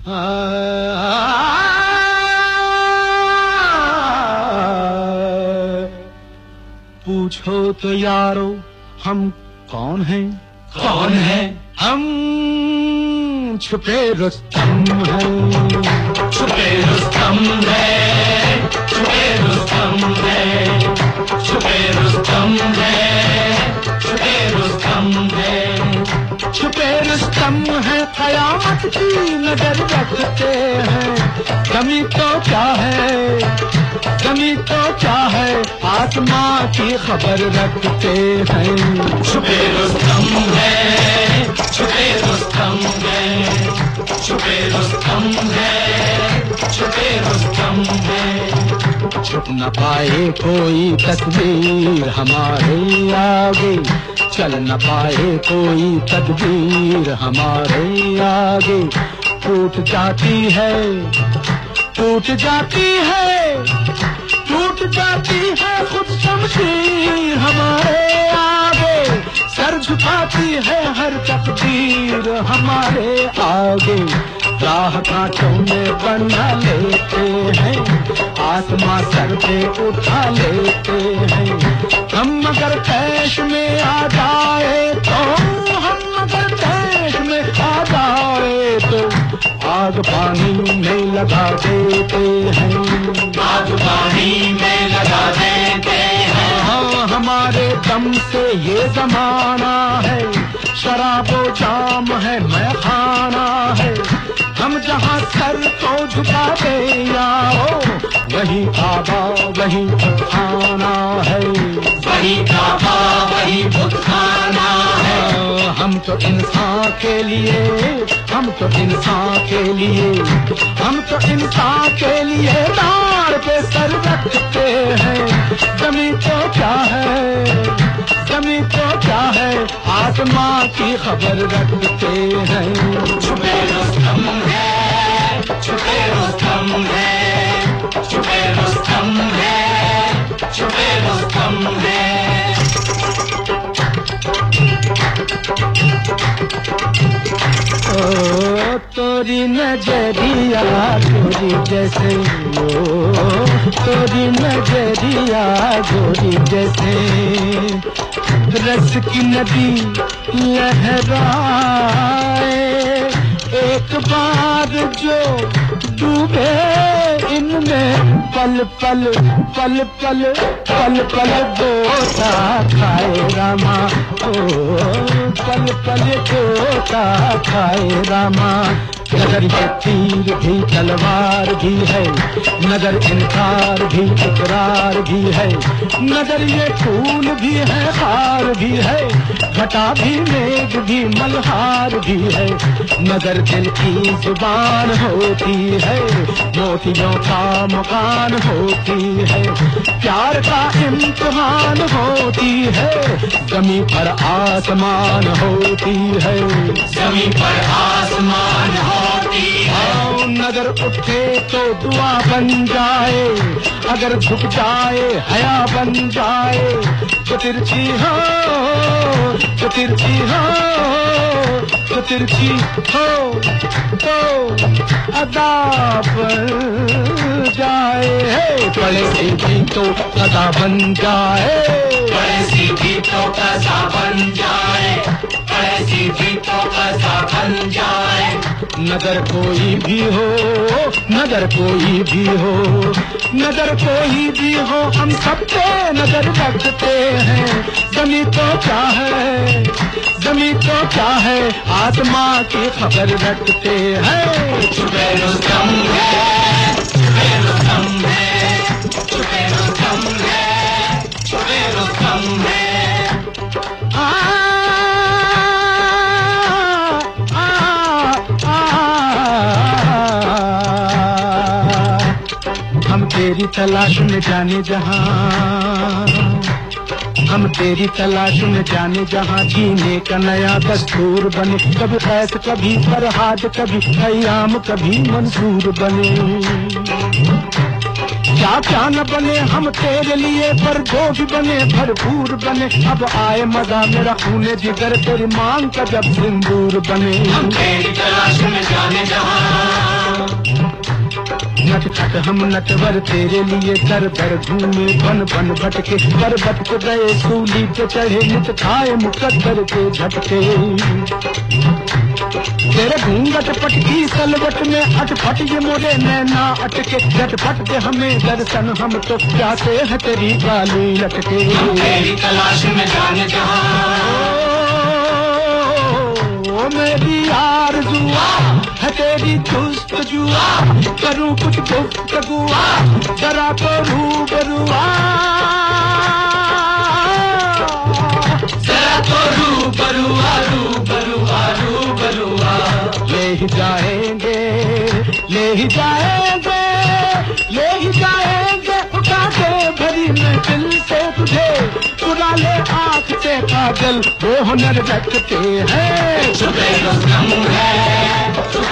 पूछो तो यारो हम कौन हैं? कौन है? हम छुपे रुस्तम हैं। छुपे रुस्तम है, छुपे रुस्तम है, छुपे रुस्तम है, छुपे रुस्तम है, छुपे रुस्तम है। कयामत की नजर रखते हैं। कमी तो क्या है, कमी तो क्या है, आत्मा की खबर रखते हैं। छुपे रुस्तम है, छुपे रुस्तम है, छुपे रुस्तम है, छुपे रुस्तम है। छुप न पाए कोई तस्वीर हमारे आगे, चल न पाए कोई तदबीर हमारे आगे। टूट जाती है, टूट जाती है, टूट जाती है खुद शमशीर हमारे आगे। सर झुकाती है हर तकदीर हमारे आगे। राह कांटों में बना लेते हैं, आसमां सर पे उठा लेते हैं। हम अगर तैश में आ जाए तो, हम अगर तैश में आ जाए तो आग पानी में लगा देते हैं। आग पानी में लगा देते हैं। हाँ, हमारे दम से ये जमाना है, शराबो जाम है मैं खाना है। हम जहाँ सर को झुका दे आओ, वही काबा वही खाना है। वही काबा वही खाना है। हम तो इंसान के लिए, हम तो इंसान के लिए, हम तो इंसान के लिए दार पे सर रखते हैं। जमी तो क्या है, जमी तो क्या है, आत्मा की खबर रखते हैं। छुपे रुस्तम है, छुपे रुस्तम है, छुपे रुस्तम है, छुपे रुस्तम है। ओ तोरी नजरिया गोरी जैसे, ओ तोरी नजरिया गोरी जैसे, रस की नदी लहराए। एक बार जो डूबे इनमें, पल पल पल पल पल पल गोता खाए रामा। ओ पल पल गोता खाए रामा। नजर ये तीर भी तलवार भी है, नजर इनकार भी इकरार भी है। नजर ये फूल भी है हार भी है, घटा भी मेघ भी मल्हार भी है। नजर दिल की जुबान होती है, मोतियों का मकान होती है। प्यार का इम्तिहान होती है, जमीन पर आसमान होती है। जमीन पर आसमान होती है। नजर उठे तो दुआ बन जाए, अगर झुक जाए हया बन जाए। जो तिरछी हो, जो तिरछी हो, जो तिरछी हो तो अदा बन जाए। पड़े सीधी तो अदा बन जाए, पड़े सीधी तो कसा बन जाए, पड़े सीधी तो कसा बन जाए। नजर कोई भी हो, नजर कोई भी हो, नजर कोई भी हो, हम सब पे नजर रखते हैं। जमी तो क्या है, जमी तो क्या है, आत्मा की खबर रखते हैं। छुपे रुस्तम है, छुपे रुस्तम है, छुपे रुस्तम है, छुपे रुस्तम है। हम तेरी तलाश में जाने जहां, हम तेरी तलाश में जाने जहां। जीने का नया दस्तूर बने, कभी कैस कभी फरहाद, कभी अय्याम कभी मंसूर बने। क्या क्या न बने हम तेरे लिए, पर जो भी बने भरपूर बने। अब आए मजा मेरा खूने जिगर, तेरी मांग का जब सिंदूर बने। हम तेरी तलाश में जाने जहां। खट खट हम नटवर तेरे लिए दर दर घूमे बन बन भटके, पर्वत पे गए सूली पे चढ़े नित खाए मुकद्दर के झटके। तेरे घूंघट पटकी सलवट में अटपट ये मोरे नैना अटके, झटपट के हमें दर्शन हम तो प्यासे है तेरी बाली लटके। तेरी तलाश में जाने जहां ओ मेरी आरज़ुआ है तेरी जुस्तजुआ, करूं कुछ गुफ्तगुआ जरा तो रूबरुआ, जरा तो रूबरुआ रूबरुआ रूबरुआ। ले ही जाएंगे ले ही जाएंगे ले ही जाएंगे उठा के भरी में दिल से तुझे, चुरा ले आँख से काजल वो हुनर रखते हैं। छुपे रुस्तम है